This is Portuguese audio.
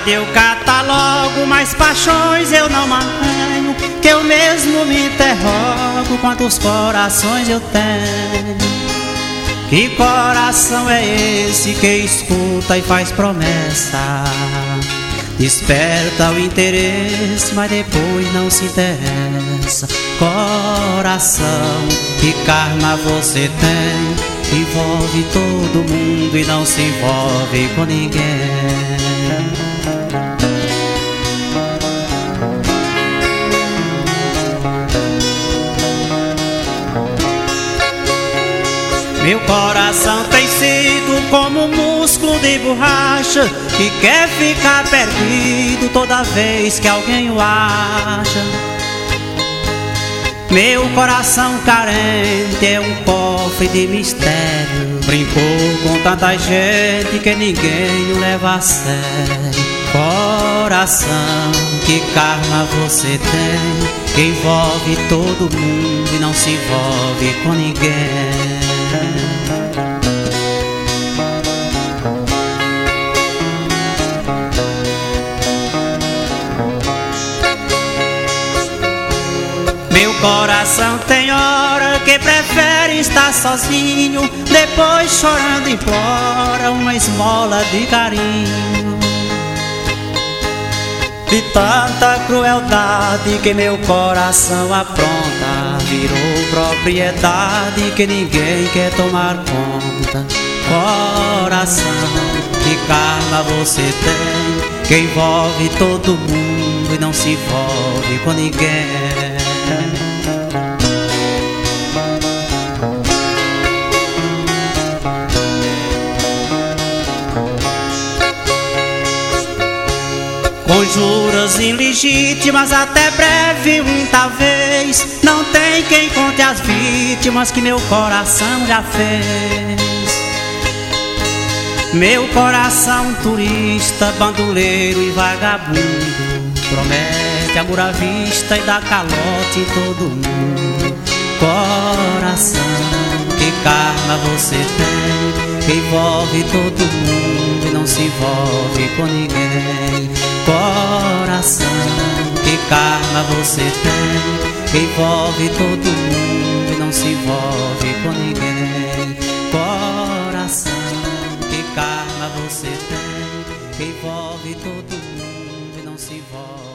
deu catálogo, mas paixões eu não mantenho, que eu mesmo me interrogo quantos corações eu tenho. Que coração é esse que escuta e faz promessa, desperta o interesse, mas depois não se interessa. Coração, que karma você tem? Envolve todo mundo e não se envolve com ninguém. Meu coração tem sido como um músculo de borracha que quer ficar perdido toda vez que alguém o acha. Meu coração carente é um cofre de mistério, brincou com tanta gente que ninguém o leva a sério. Coração, que karma você tem? Que envolve todo mundo e não se envolve com ninguém. Meu coração tem hora que prefere estar sozinho, depois chorando implora uma esmola de carinho. De tanta crueldade que meu coração apronta, virou propriedade que ninguém quer tomar conta. Coração, que karma você tem? Que envolve todo mundo e não se envolve com ninguém. Conjuras ilegítimas até breve um talvez, não tem quem conte as vítimas que meu coração já fez. Meu coração turista, bandoleiro e vagabundo, promete amor à vista e dá calote em todo mundo. Coração, que karma você tem? Que envolve todo mundo e não se envolve com ninguém. Coração, que karma você tem? Que envolve todo mundo e não se envolve com ninguém. Coração, que karma você tem? Que envolve todo mundo e não se envolve